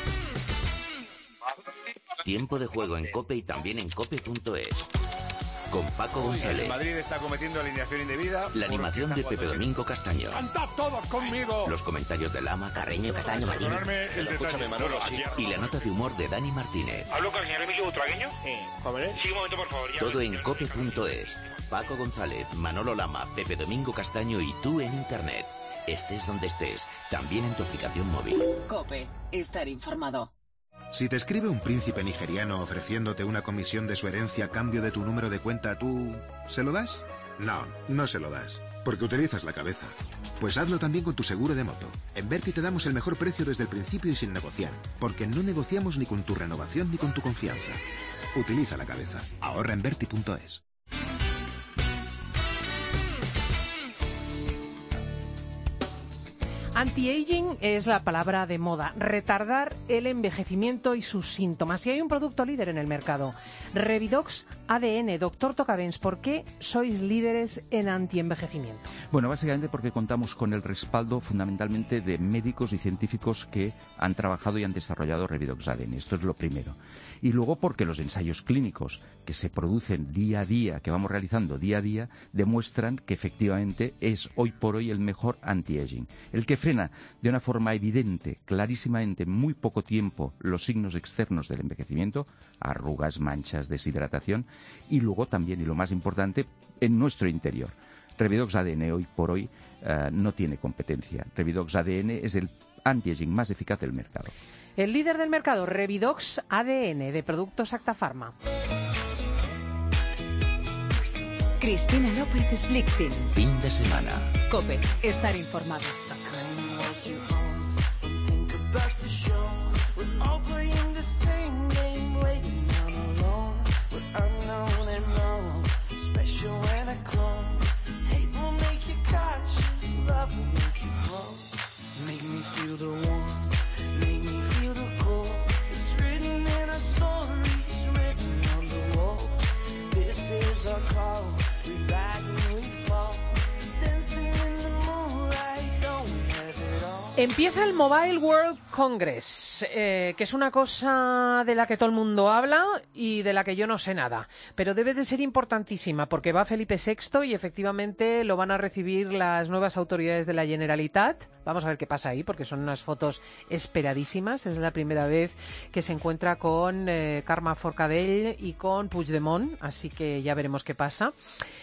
B: Tiempo de juego en COPE y también en cope punto es. con Paco González.
G: El Madrid está cometiendo alineación indebida.
B: La animación de Pepe Domingo Castaño.
G: ¡Cantad todos conmigo!
B: Los comentarios de Lama, Carreño, Castaño, Martínez.
G: Escúchame, Manolo,
B: Y la nota de humor de Dani Martínez.
K: ¿Hablo con el señor Emilio Butragueño? Sí. Sí, un momento, por favor. Ya
B: Todo en cope punto es. Paco González, Manolo Lama, Pepe Domingo Castaño y tú en Internet. Estés donde estés, también en tu aplicación móvil.
A: Cope, estar informado.
I: Si te escribe un príncipe nigeriano ofreciéndote una comisión de su herencia a cambio de tu número de cuenta, ¿tú se lo das? No, no se lo das, porque utilizas la cabeza. Pues hazlo también con tu seguro de moto. En Verti te damos el mejor precio desde el principio y sin negociar, porque no negociamos ni con tu renovación ni con tu confianza. Utiliza la cabeza. Ahorra en Verti punto es.
C: Anti-aging es la palabra de moda, retardar el envejecimiento y sus síntomas. Y hay un producto líder en el mercado, Revidox A D N. Doctor Tocavens, ¿por qué sois líderes en antienvejecimiento?
L: Bueno, básicamente porque contamos con el respaldo fundamentalmente de médicos y científicos que han trabajado y han desarrollado Revidox A D N. Esto es lo primero. Y luego porque los ensayos clínicos que se producen día a día, que vamos realizando día a día, demuestran que efectivamente es hoy por hoy el mejor anti-aging. El que frena de una forma evidente, clarísimamente, en muy poco tiempo, los signos externos del envejecimiento, arrugas, manchas, deshidratación, y luego también, y lo más importante, en nuestro interior. Revidox A D N hoy por hoy uh, no tiene competencia. Revidox A D N es el anti-aging más eficaz del mercado.
C: El líder del mercado, Revidox A D N, de Productos Acta Pharma.
A: Cristina López Slichting.
B: Fin de semana.
A: Cope, estar informados.
C: Empieza el Mobile World Congress, eh, que es una cosa de la que todo el mundo habla y de la que yo no sé nada, pero debe de ser importantísima porque va Felipe sexto y efectivamente lo van a recibir las nuevas autoridades de la Generalitat. Vamos a ver qué pasa ahí porque son unas fotos esperadísimas. Es la primera vez que se encuentra con eh, Carme Forcadell y con Puigdemont, así que ya veremos qué pasa.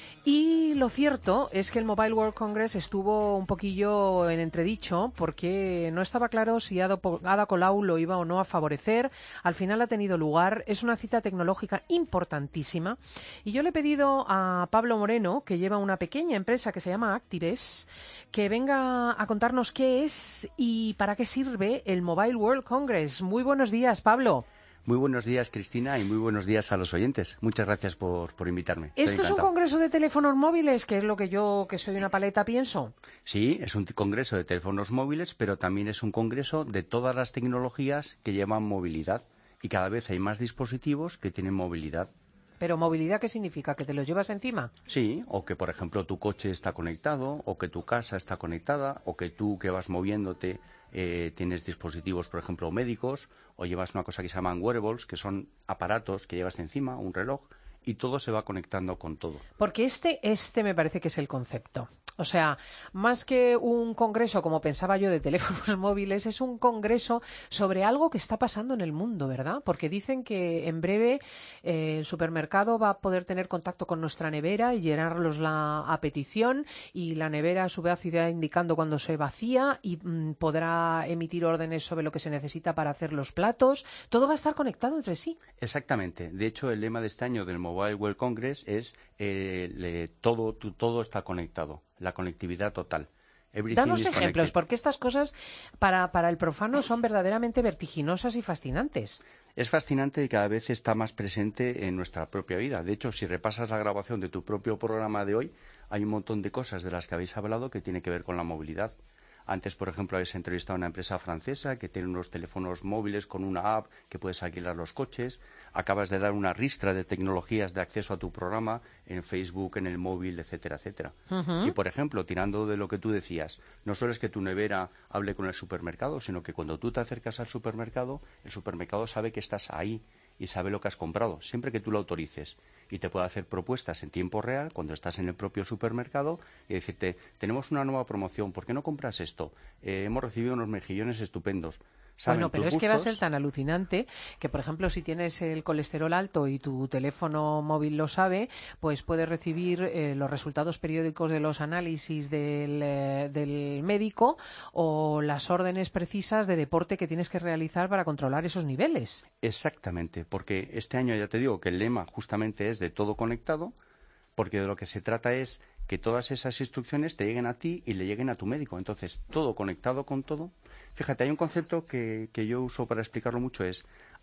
C: Y lo cierto es que el Mobile World Congress estuvo un poquillo en entredicho porque no estaba claro si Ada Colau lo iba o no a favorecer. Al final ha tenido lugar. Es una cita tecnológica importantísima. Y yo le he pedido a Pablo Moreno, que lleva una pequeña empresa que se llama Actives, que venga a contarnos qué es y para qué sirve el Mobile World Congress. Muy buenos días, Pablo.
M: Muy buenos días, Cristina, y muy buenos días a los oyentes. Muchas gracias por, por invitarme. Estoy
C: ¿Esto
M: encantado.
C: es un congreso de teléfonos móviles, que es lo que yo, que soy una paleta, pienso?
M: Sí, es un congreso de teléfonos móviles, pero también es un congreso de todas las tecnologías que llevan movilidad. Y cada vez hay más dispositivos que tienen movilidad.
C: ¿Pero movilidad qué significa? ¿Que te los llevas encima?
M: Sí, o que, por ejemplo, tu coche está conectado, o que tu casa está conectada, o que tú que vas moviéndote eh, tienes dispositivos, por ejemplo, médicos, o llevas una cosa que se llaman wearables, que son aparatos que llevas encima, un reloj, y todo se va conectando con todo.
C: Porque este, este me parece que es el concepto. O sea, más que un congreso, como pensaba yo, de teléfonos móviles, es un congreso sobre algo que está pasando en el mundo, ¿verdad? Porque dicen que en breve eh, el supermercado va a poder tener contacto con nuestra nevera y llenarlos a petición, y la nevera a su vez irá indicando cuando se vacía y mm, podrá emitir órdenes sobre lo que se necesita para hacer los platos. Todo va a estar conectado entre sí.
M: Exactamente. De hecho, el lema de este año del Mobile World Congress es eh, le, todo, tu, todo está conectado. La conectividad total. Everything
C: Danos
M: is
C: ejemplos,
M: connected.
C: porque estas cosas para, para el profano son verdaderamente vertiginosas y fascinantes.
M: Es fascinante y cada vez está más presente en nuestra propia vida. De hecho, si repasas la grabación de tu propio programa de hoy, hay un montón de cosas de las que habéis hablado que tienen que ver con la movilidad. Antes, por ejemplo, habéis entrevistado a una empresa francesa que tiene unos teléfonos móviles con una app que puedes alquilar los coches. Acabas de dar una ristra de tecnologías de acceso a tu programa en Facebook, en el móvil, etcétera, etcétera. Uh-huh. Y, por ejemplo, tirando de lo que tú decías, no solo es que tu nevera hable con el supermercado, sino que cuando tú te acercas al supermercado, el supermercado sabe que estás ahí y sabe lo que has comprado, siempre que tú lo autorices. Y te puede hacer propuestas en tiempo real cuando estás en el propio supermercado y decirte, tenemos una nueva promoción, ¿por qué no compras esto? Eh, hemos recibido unos mejillones estupendos.
C: Bueno, pero es
M: gustos.
C: que va a ser tan alucinante que, por ejemplo, si tienes el colesterol alto y tu teléfono móvil lo sabe, pues puedes recibir eh, los resultados periódicos de los análisis del, eh, del médico o las órdenes precisas de deporte que tienes que realizar para controlar esos niveles.
M: Exactamente, porque este año ya te digo que el lema justamente es de todo conectado, porque de lo que se trata es que todas esas instrucciones te lleguen a ti y le lleguen a tu médico. Entonces, todo conectado con todo. Fíjate, hay un concepto que, que yo uso para explicarlo mucho, es,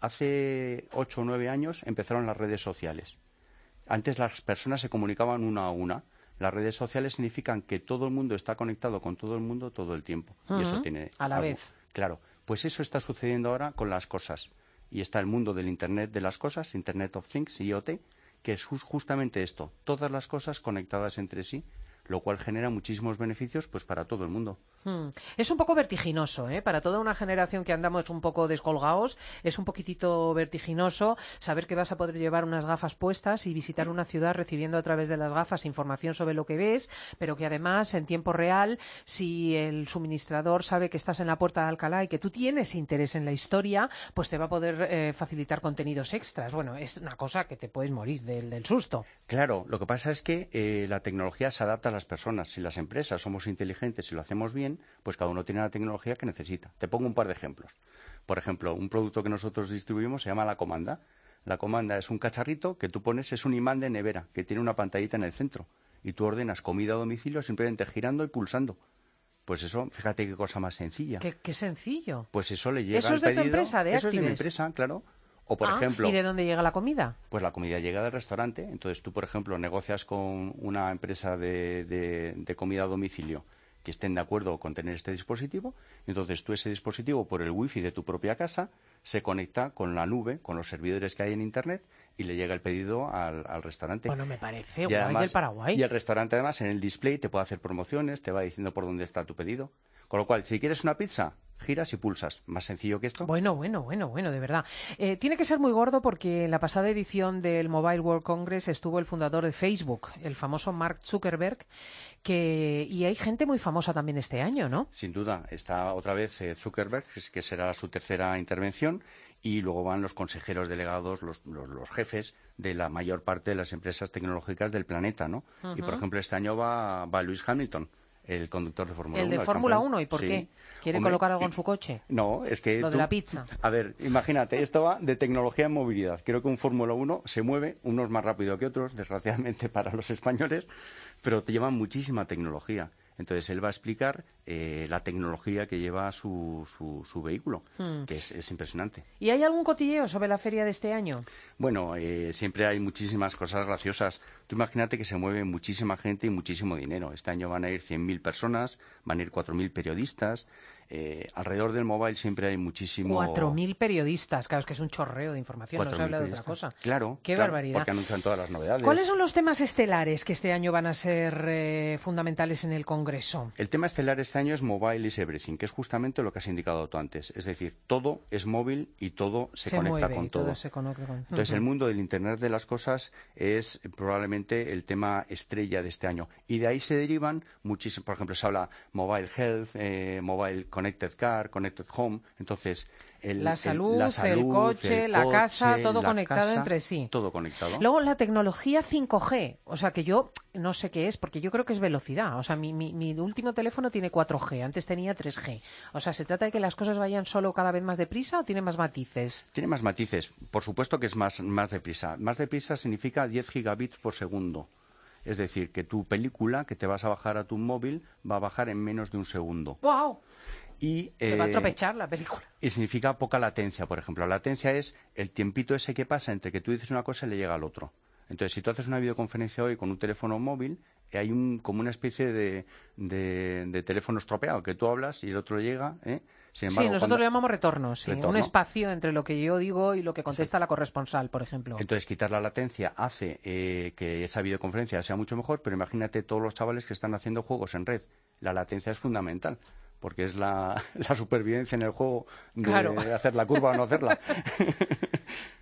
M: hace ocho o nueve años empezaron las redes sociales. Antes las personas se comunicaban una a una. Las redes sociales significan que todo el mundo está conectado con todo el mundo todo el tiempo.
C: Uh-huh.
M: Y eso tiene
C: a la
M: algo.
C: vez.
M: Claro, pues eso está sucediendo ahora con las cosas. Y está el mundo del Internet de las cosas, Internet of Things, I o T, que es justamente esto, todas las cosas conectadas entre sí, lo cual genera muchísimos beneficios pues para todo el mundo.
C: Hmm. Es un poco vertiginoso, ¿eh? Para toda una generación que andamos un poco descolgados, es un poquitito vertiginoso saber que vas a poder llevar unas gafas puestas y visitar una ciudad recibiendo a través de las gafas información sobre lo que ves, pero que además en tiempo real, si el suministrador sabe que estás en la Puerta de Alcalá y que tú tienes interés en la historia, pues te va a poder eh, facilitar contenidos extras. Bueno, es una cosa que te puedes morir del, del susto.
M: Claro, lo que pasa es que eh, la tecnología se adapta a las personas. Si las empresas somos inteligentes y lo hacemos bien, pues cada uno tiene la tecnología que necesita. Te pongo un par de ejemplos. Por ejemplo, un producto que nosotros distribuimos se llama La Comanda. La Comanda es un cacharrito que tú pones, es un imán de nevera que tiene una pantallita en el centro y tú ordenas comida a domicilio simplemente girando y pulsando. Pues eso, fíjate qué cosa más sencilla.
C: Qué, qué sencillo.
M: Pues eso le llega
C: ¿Eso
M: al
C: es de
M: pedido.
C: tu empresa, de
M: Eso
C: Actives?
M: es de mi empresa, claro. O, por
C: ah,
M: ejemplo...
C: ¿Y de dónde llega la comida?
M: Pues la comida llega del restaurante. Entonces tú, por ejemplo, negocias con una empresa de, de, de comida a domicilio que estén de acuerdo con tener este dispositivo. Entonces tú ese dispositivo, por el wifi de tu propia casa, se conecta con la nube, con los servidores que hay en Internet y le llega el pedido al, al restaurante.
C: Bueno, me parece
M: y
C: guay
M: además,
C: del Paraguay.
M: Y el restaurante, además, en el display te puede hacer promociones, te va diciendo por dónde está tu pedido. Con lo cual, si quieres una pizza, giras y pulsas. ¿Más sencillo que esto?
C: Bueno, bueno, bueno, bueno, de verdad. Eh, tiene que ser muy gordo porque en la pasada edición del Mobile World Congress estuvo el fundador de Facebook, el famoso Mark Zuckerberg, que y hay gente muy famosa también este año, ¿no?
M: Sin duda. Está otra vez eh, Zuckerberg, que será su tercera intervención, y luego van los consejeros delegados, los, los, los jefes de la mayor parte de las empresas tecnológicas del planeta, ¿no? Uh-huh. Y, por ejemplo, este año va, va Lewis Hamilton, el conductor de Fórmula uno.
C: El de Fórmula uno, ¿y por
M: sí.
C: qué? ¿Quiere
M: Hombre,
C: colocar algo en su coche?
M: No, es que...
C: Lo
M: tú,
C: de la pizza.
M: A ver, imagínate, esto va de tecnología en movilidad. Creo que un Fórmula uno se mueve, unos más rápido que otros, desgraciadamente para los españoles, pero te llevan muchísima tecnología. Entonces él va a explicar eh, la tecnología que lleva su, su, su vehículo, hmm. que es, es impresionante.
C: ¿Y hay algún cotilleo sobre la feria de este año?
M: Bueno, eh, siempre hay muchísimas cosas graciosas. Tú imagínate que se mueve muchísima gente y muchísimo dinero. Este año van a ir cien mil personas, van a ir cuatro mil periodistas. Eh, alrededor del mobile siempre hay muchísimo...
C: cuatro mil periodistas, claro, es que es un chorreo de información, no se habla de otra cosa.
M: Claro,
C: qué
M: claro,
C: barbaridad.
M: porque anuncian todas las novedades.
C: ¿Cuáles son los temas estelares que este año van a ser eh, fundamentales en el Congreso?
M: El tema estelar este año es Mobile is Everything, que es justamente lo que has indicado tú antes. Es decir, todo es móvil y todo se,
C: se
M: conecta
C: mueve,
M: con
C: y
M: todo.
C: todo se conecta con...
M: Entonces, uh-huh. el mundo del Internet de las cosas es probablemente el tema estrella de este año. Y de ahí se derivan muchísimos, por ejemplo, se habla Mobile Health, eh, Mobile Connected Car, Connected Home. Entonces, el,
C: la, salud,
M: el, la salud,
C: el coche,
M: el
C: la
M: coche,
C: casa, todo
M: la
C: conectado
M: casa,
C: entre sí.
M: Todo conectado.
C: Luego, la tecnología cinco G, o sea, que yo no sé qué es, porque yo creo que es velocidad. O sea, mi, mi, mi último teléfono tiene cuatro G, antes tenía tres G. O sea, ¿se trata de que las cosas vayan solo cada vez más deprisa o tiene más matices?
M: Tiene más matices. Por supuesto que es más, más deprisa. Más deprisa significa diez gigabits por segundo. Es decir, que tu película que te vas a bajar a tu móvil va a bajar en menos de un segundo.
C: ¡Wow!
M: Y,
C: Te
M: eh,
C: va a tropechar la película.
M: Y significa poca latencia, por ejemplo. La latencia es el tiempito ese que pasa entre que tú dices una cosa y le llega al otro. Entonces, si tú haces una videoconferencia hoy con un teléfono móvil, hay un, como una especie de, de, de teléfono estropeado, que tú hablas y el otro llega, ¿eh? Sin embargo,
C: sí, nosotros
M: cuando...
C: lo llamamos retorno, sí.
M: retorno.
C: Un espacio entre lo que yo digo y lo que contesta sí. la corresponsal, por ejemplo.
M: Entonces, quitar la latencia hace eh, que esa videoconferencia sea mucho mejor, pero imagínate todos los chavales que están haciendo juegos en red. La latencia es fundamental, porque es la, la supervivencia en el juego de
C: claro.
M: hacer la curva o no hacerla.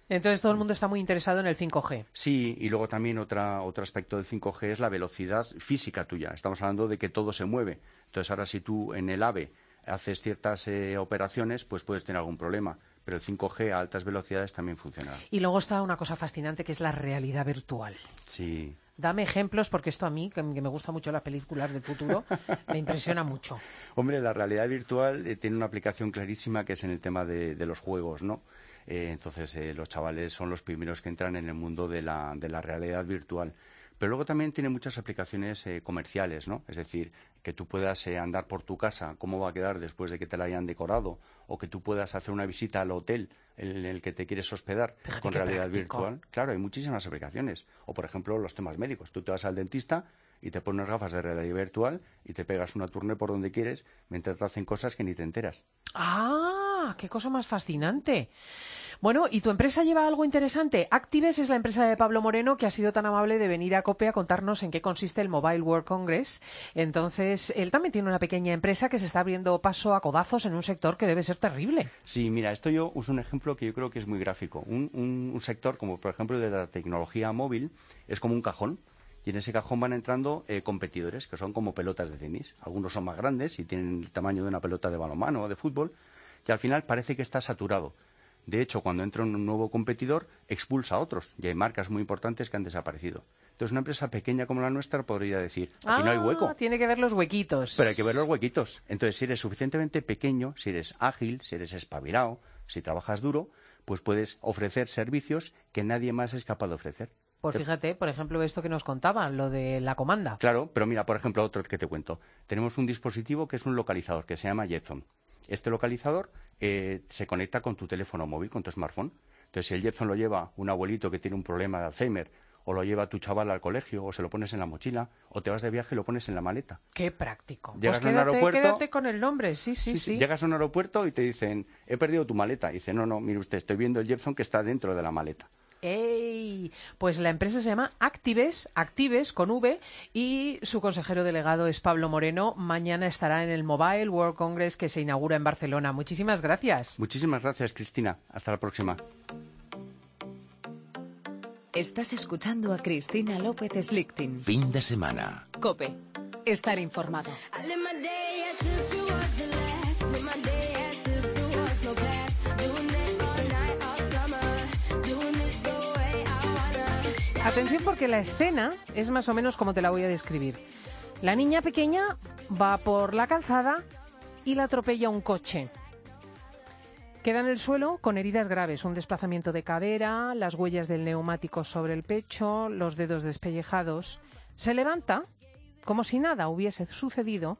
C: Entonces todo el mundo está muy interesado en el cinco G.
M: Sí, y luego también otra, otro aspecto del cinco G es la velocidad física tuya. Estamos hablando de que todo se mueve. Entonces ahora si tú en el AVE haces ciertas eh, operaciones, pues puedes tener algún problema. Pero el cinco G a altas velocidades también funciona.
C: Y luego está una cosa fascinante que es la realidad virtual.
M: Sí.
C: Dame ejemplos, porque esto a mí, que me gusta mucho las películas del futuro, me impresiona mucho.
M: Hombre, la realidad virtual eh, tiene una aplicación clarísima que es en el tema de, de los juegos, ¿no? Eh, entonces, eh, los chavales son los primeros que entran en el mundo de la, de la realidad virtual. Pero luego también tiene muchas aplicaciones eh, comerciales, ¿no? Es decir, que tú puedas eh, andar por tu casa, cómo va a quedar después de que te la hayan decorado, o que tú puedas hacer una visita al hotel en el que te quieres hospedar
C: Fíjate
M: con
C: qué
M: realidad
C: práctico.
M: virtual. Claro, hay muchísimas aplicaciones. O, por ejemplo, los temas médicos. Tú te vas al dentista y te pones gafas de realidad virtual y te pegas una tournée por donde quieres mientras te hacen cosas que ni te enteras.
C: ¡Ah! ¡Qué cosa más fascinante! Bueno, ¿y tu empresa lleva algo interesante? Actives es la empresa de Pablo Moreno, que ha sido tan amable de venir a COPE a contarnos en qué consiste el Mobile World Congress. Entonces, él también tiene una pequeña empresa que se está abriendo paso a codazos en un sector que debe ser terrible.
M: Sí, mira, esto yo uso un ejemplo que yo creo que es muy gráfico. Un, un, un sector como, por ejemplo, de la tecnología móvil es como un cajón. Y en ese cajón van entrando eh, competidores, que son como pelotas de tenis. Algunos son más grandes y tienen el tamaño de una pelota de balonmano o de fútbol. Y al final parece que está saturado. De hecho, cuando entra un nuevo competidor, expulsa a otros. Y hay marcas muy importantes que han desaparecido. Entonces, una empresa pequeña como la nuestra podría decir, aquí
C: ah,
M: no hay hueco.
C: Tiene que ver los huequitos.
M: Pero hay que ver los huequitos. Entonces, si eres suficientemente pequeño, si eres ágil, si eres espabilado, si trabajas duro, pues puedes ofrecer servicios que nadie más es capaz de ofrecer.
C: Pues fíjate, por ejemplo, esto que nos contaban, lo de la comanda.
M: Claro, pero mira, por ejemplo, otro que te cuento. Tenemos un dispositivo que es un localizador, que se llama Jetson. Este localizador eh, se conecta con tu teléfono móvil, con tu smartphone. Entonces, si el Jetson lo lleva un abuelito que tiene un problema de Alzheimer, o lo lleva tu chaval al colegio, o se lo pones en la mochila, o te vas de viaje y lo pones en la maleta.
C: ¡Qué práctico!
M: Llegas
C: Pues
M: a un
C: quédate,
M: aeropuerto,
C: quédate con el nombre, sí, sí, sí,
M: sí, sí. Llegas a un aeropuerto y te dicen, he perdido tu maleta. Y dice, no, no, mire usted, estoy viendo el Jetson que está dentro de la maleta.
C: ¡Ey! Pues la empresa se llama Actives, Actives con V, y su consejero delegado es Pablo Moreno. Mañana estará en el Mobile World Congress que se inaugura en Barcelona. Muchísimas gracias.
M: Muchísimas gracias, Cristina. Hasta la próxima.
A: Estás escuchando a Cristina López Slichting.
B: Fin de semana.
A: COPE. Estar informado.
C: Atención, porque la escena es más o menos como te la voy a describir. La niña pequeña va por la calzada y la atropella un coche. Queda en el suelo con heridas graves, un desplazamiento de cadera, las huellas del neumático sobre el pecho, los dedos despellejados. Se levanta como si nada hubiese sucedido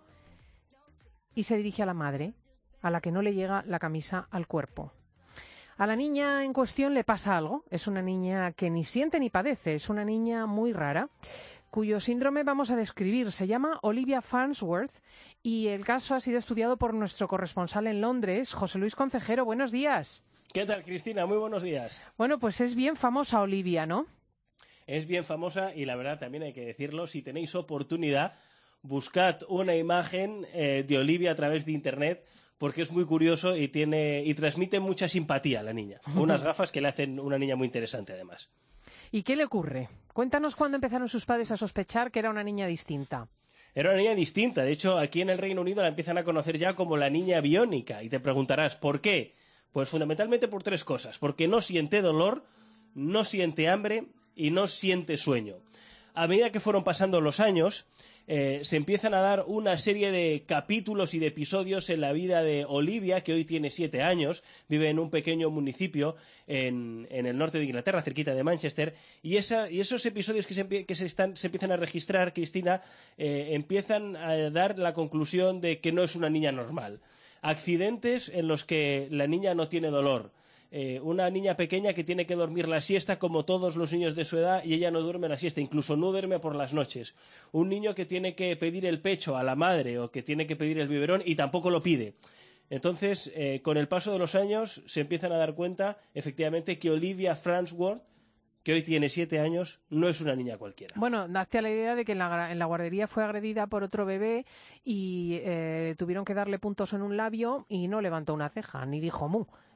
C: y se dirige a la madre, a la que no le llega la camisa al cuerpo. A la niña en cuestión le pasa algo. Es una niña que ni siente ni padece. Es una niña muy rara, cuyo síndrome vamos a describir. Se llama Olivia Farnsworth y el caso ha sido estudiado por nuestro corresponsal en Londres, José Luis Concejero. Buenos días.
H: ¿Qué tal, Cristina? Muy buenos días.
C: Bueno, pues es bien famosa Olivia, ¿no?
H: Es bien famosa y la verdad también hay que decirlo, si tenéis oportunidad, buscad una imagen eh, de Olivia a través de Internet, porque es muy curioso y tiene y transmite mucha simpatía a la niña. Unas gafas que le hacen una niña muy interesante, además.
C: ¿Y qué le ocurre? Cuéntanos cuándo empezaron sus padres a sospechar que era una niña distinta.
H: Era una niña distinta. De hecho, aquí en el Reino Unido la empiezan a conocer ya como la niña biónica. Y te preguntarás, ¿por qué? Pues fundamentalmente por tres cosas. Porque no siente dolor, no siente hambre y no siente sueño. A medida que fueron pasando los años, eh, se empiezan a dar una serie de capítulos y de episodios en la vida de Olivia, que hoy tiene siete años, vive en un pequeño municipio en, en el norte de Inglaterra, cerquita de Manchester, y, esa, y esos episodios que, se, que se, están, se empiezan a registrar, Cristina, eh, empiezan a dar la conclusión de que no es una niña normal. Accidentes en los que la niña no tiene dolor. Eh, una niña pequeña que tiene que dormir la siesta como todos los niños de su edad y ella no duerme la siesta, incluso no duerme por las noches. Un niño que tiene que pedir el pecho a la madre o que tiene que pedir el biberón y tampoco lo pide. Entonces, eh, con el paso de los años se empiezan a dar cuenta, efectivamente, que Olivia Farnsworth, que hoy tiene siete años, no es una niña cualquiera.
C: Bueno, hazte a la idea de que en la, en la guardería fue agredida por otro bebé y eh, tuvieron que darle puntos en un labio y no levantó una ceja, ni dijo mu.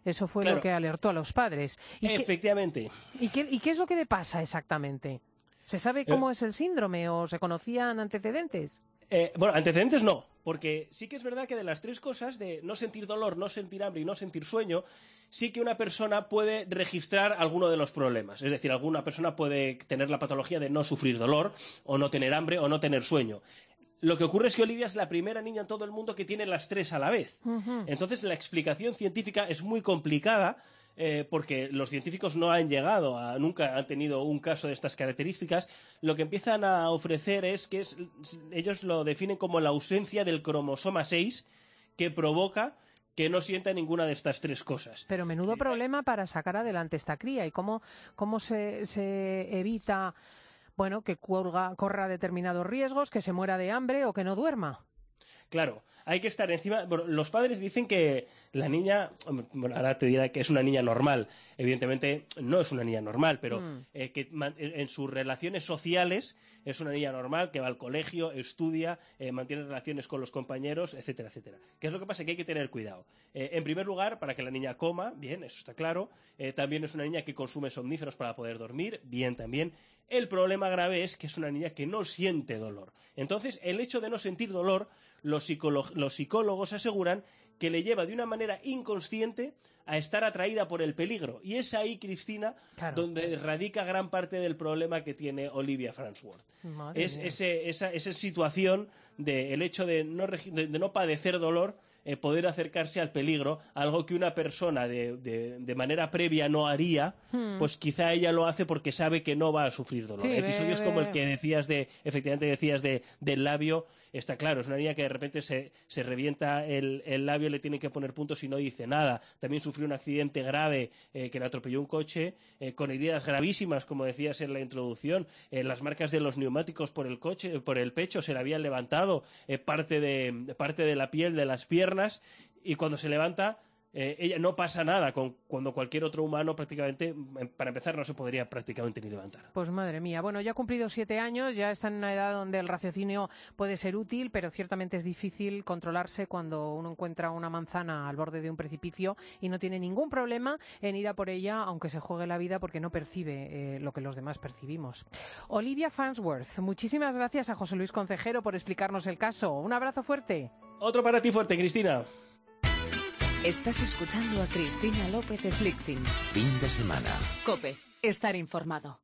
C: Eso fue
H: Claro.
C: lo que alertó a los padres. ¿Y
H: Efectivamente.
C: Qué, ¿y, qué, ¿Y qué es lo que le pasa exactamente? ¿Se sabe cómo es el síndrome o se conocían antecedentes?
H: Eh, bueno, antecedentes no, porque sí que es verdad que de las tres cosas, de no sentir dolor, no sentir hambre y no sentir sueño, sí que una persona puede registrar alguno de los problemas. Es decir, alguna persona puede tener la patología de no sufrir dolor, o no tener hambre, o no tener sueño. Lo que ocurre es que Olivia es la primera niña en todo el mundo que tiene las tres a la vez.
C: Uh-huh.
H: Entonces, la explicación científica es muy complicada, eh, porque los científicos no han llegado a, nunca han tenido un caso de estas características. Lo que empiezan a ofrecer es que es, ellos lo definen como la ausencia del cromosoma seis, que provoca que no sienta ninguna de estas tres cosas.
C: Pero menudo problema para sacar adelante esta cría. ¿Y cómo, cómo se, se evita, bueno, que corra, corra determinados riesgos, que se muera de hambre o que no duerma?
H: Claro, hay que estar encima. Bueno, los padres dicen que la niña, bueno, ahora te dirá que es una niña normal. Evidentemente no es una niña normal, pero
C: Mm.
H: eh, que man- en sus relaciones sociales es una niña normal, que va al colegio, estudia, eh, mantiene relaciones con los compañeros, etcétera, etcétera. ¿Qué es lo que pasa? Que hay que tener cuidado. Eh, en primer lugar, para que la niña coma, bien, eso está claro. Eh, también es una niña que consume somníferos para poder dormir, bien también. El problema grave es que es una niña que no siente dolor. Entonces, el hecho de no sentir dolor, los, psicólo- los psicólogos aseguran que le lleva de una manera inconsciente a estar atraída por el peligro. Y es ahí, Cristina,
C: Claro.
H: donde radica gran parte del problema que tiene Olivia Farnsworth.
C: Madre
H: Es
C: mía.
H: ese, esa, esa situación de el hecho de no, regi- de, de no padecer dolor, eh, poder acercarse al peligro, algo que una persona de, de, de manera previa no haría,
C: Hmm.
H: pues quizá ella lo hace porque sabe que no va a sufrir dolor.
C: Sí,
H: Episodios
C: ve-
H: como el
C: ve-
H: que decías de, efectivamente decías de, del labio, está claro, es una niña que de repente se, se revienta el, el labio, le tienen que poner puntos y no dice nada. También sufrió un accidente grave, eh, que le atropelló un coche, eh, con heridas gravísimas, como decías en la introducción. Eh, las marcas de los neumáticos por el coche, por el pecho se le habían levantado, eh, parte de, parte de la piel de las piernas, y cuando se levanta, eh, ella no pasa nada, con, cuando cualquier otro humano prácticamente, em, para empezar, no se podría prácticamente ni levantar.
C: Pues madre mía, bueno, ya ha cumplido siete años, ya está en una edad donde el raciocinio puede ser útil, pero ciertamente es difícil controlarse cuando uno encuentra una manzana al borde de un precipicio y no tiene ningún problema en ir a por ella, aunque se juegue la vida, porque no percibe eh, lo que los demás percibimos. Olivia Farnsworth, muchísimas gracias a José Luis Concejero por explicarnos el caso. Un abrazo fuerte.
H: Otro para ti fuerte, Cristina.
A: Estás escuchando a Cristina López Slichting.
B: Fin de semana.
A: Cope, estar informado.